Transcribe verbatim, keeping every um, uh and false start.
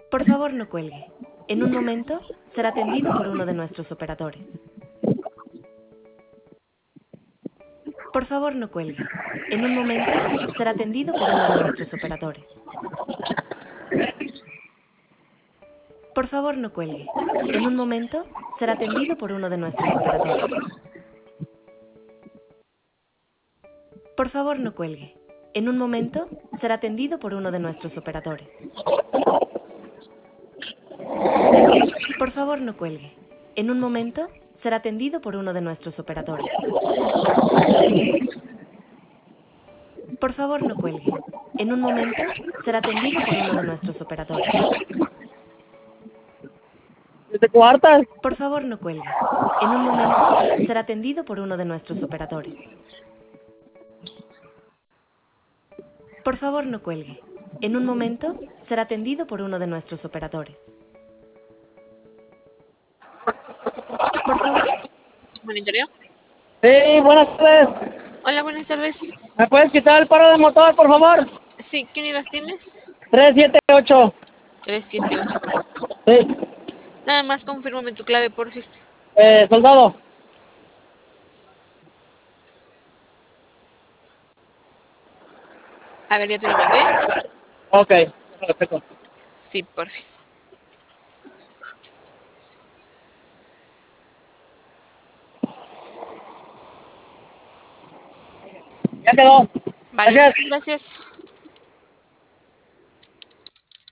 Por favor, no cuelgue. En un momento será atendido por uno de nuestros operadores. Por favor, no cuelgue. En un momento será atendido por uno de nuestros operadores. Por favor, no cuelgue. En un momento será atendido por uno de nuestros operadores. Por favor, no cuelgue. En un momento será atendido por uno de nuestros operadores. Por favor, no cuelgue. En un momento será atendido por uno de nuestros operadores. Por favor, no cuelgue. En un momento será atendido por uno de nuestros operadores. ¿Siete cuartas? Por favor, no cuelgue. En un momento será atendido por uno de nuestros operadores. Por favor, no cuelgue. En un momento será atendido por uno de nuestros operadores. Por favor. ¿Monitoreo? Sí, buenas tardes. Hola, buenas tardes. ¿Me puedes quitar el paro de motor, por favor? Sí, ¿qué unidad tienes? tres siete ocho. tres siete ocho. Sí. Nada más confírmame tu clave, porfis. Eh, soldado. A ver, ya te lo mandé. Ok, perfecto. Sí, porfis. Ya quedó. Vale, Gracias. muchas gracias.